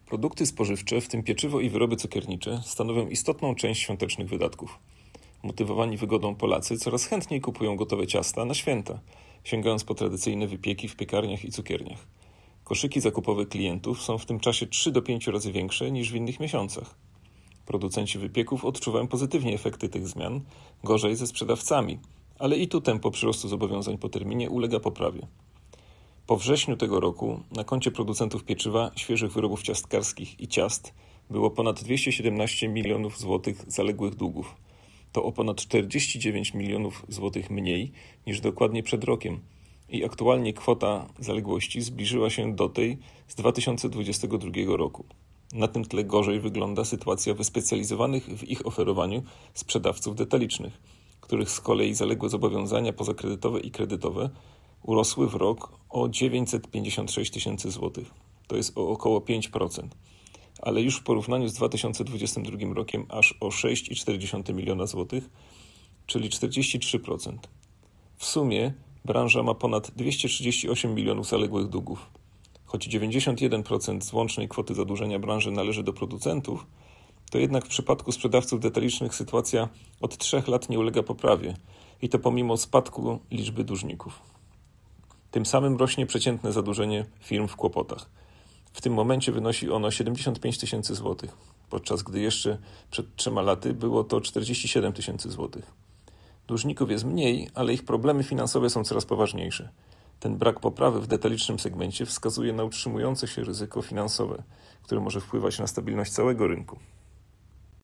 Produkty spożywcze, w tym pieczywo i wyroby cukiernicze, stanowią istotną część świątecznych wydatków. Motywowani wygodą Polacy coraz chętniej kupują gotowe ciasta na święta, sięgając po tradycyjne wypieki w piekarniach i cukierniach. Koszyki zakupowe klientów są w tym czasie 3 do 5 razy większe niż w innych miesiącach. Producenci wypieków odczuwają pozytywnie efekty tych zmian, gorzej ze sprzedawcami, ale i tu tempo przyrostu zobowiązań po terminie ulega poprawie. Po wrześniu tego roku na koncie producentów pieczywa, świeżych wyrobów ciastkarskich i ciast było ponad 217 milionów złotych zaległych długów. To o ponad 49 milionów złotych mniej niż dokładnie przed rokiem i aktualnie kwota zaległości zbliżyła się do tej z 2022 roku. Na tym tle gorzej wygląda sytuacja wyspecjalizowanych w ich oferowaniu sprzedawców detalicznych, których z kolei zaległe zobowiązania pozakredytowe i kredytowe urosły w rok o 956 tysięcy złotych. To jest o około 5%, ale już w porównaniu z 2022 rokiem aż o 6,4 miliona złotych, czyli 43%. W sumie branża ma ponad 238 milionów zaległych długów. Choć 91% z łącznej kwoty zadłużenia branży należy do producentów, to jednak w przypadku sprzedawców detalicznych sytuacja od 3 lat nie ulega poprawie i to pomimo spadku liczby dłużników. Tym samym rośnie przeciętne zadłużenie firm w kłopotach. W tym momencie wynosi ono 75 tysięcy złotych, podczas gdy jeszcze przed 3 laty było to 47 tysięcy złotych. Dłużników jest mniej, ale ich problemy finansowe są coraz poważniejsze. Ten brak poprawy w detalicznym segmencie wskazuje na utrzymujące się ryzyko finansowe, które może wpływać na stabilność całego rynku.